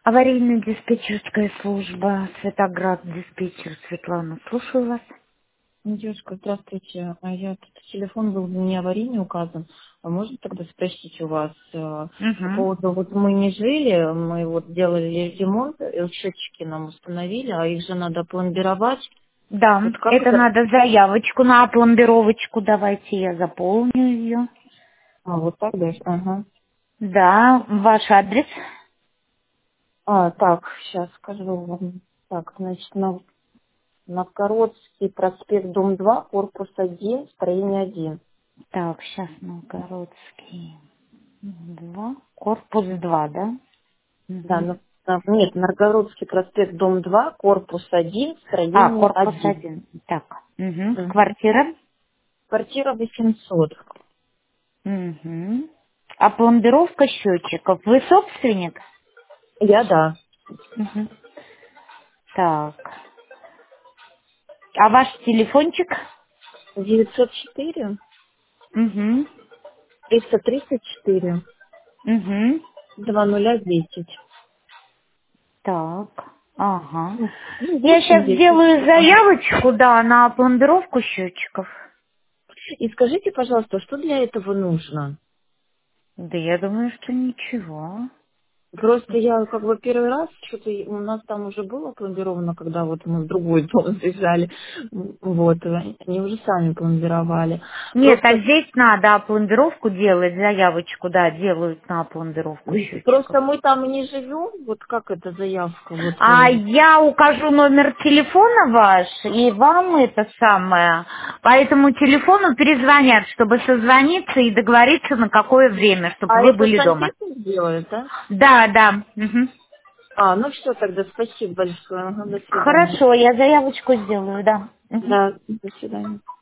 Аварийно-диспетчерская служба, Светоград, диспетчер Светлана. Слушаю вас. Девушка, здравствуйте. Я тут телефон был не аварийный указан. А можно тогда спросить у вас по Угу. поводу, вот мы не жили, мы вот делали ремонт, и счетчики нам установили, а их же надо пломбировать. Да, Вот как это это? надо заявочку на опломбировочку. Давайте я заполню ее. А, вот так даже, ага. Да, ваш адрес. Так, сейчас скажу вам. Так, значит, Новгородский проспект, дом 2, корпус 1, строение 1. Так, сейчас Новгородский 2, корпус 2, да? Да, Угу. нет, Новгородский проспект, дом 2, корпус 1, А, строение корпус 1. 1. Так, угу. Мгм. Квартира. Квартира 800. Угу. Опломбировка счетчиков. Вы собственник? Я, да. Угу. Так. А ваш телефончик? 904 Угу. 334 Угу. 2010. Так. Ага. Ну, Я сейчас 810. сделаю Ага. заявочку, да, на опломбировку счетчиков. И скажите, пожалуйста, что для этого нужно? Да я думаю, что ничего. Просто я как бы первый раз, что-то у нас там уже было пломбировано, когда вот мы в другой дом заезжали. Вот, они уже сами пломбировали. Нет, а Просто здесь надо опломбировку делать, заявочку, да, делают на опломбировку счетчиков. Просто мы там и не живем, вот как эта заявка, вот А я укажу номер телефона ваш, и вам это самое. По этому телефону перезвонят, чтобы созвониться и договориться, на какое время, чтобы а вы это были дома. сантехник делает, да? Да, да. Мгм. Ну все тогда, спасибо большое, ага, до свидания. Хорошо, я заявочку сделаю, да. Мгм. Да, до свидания.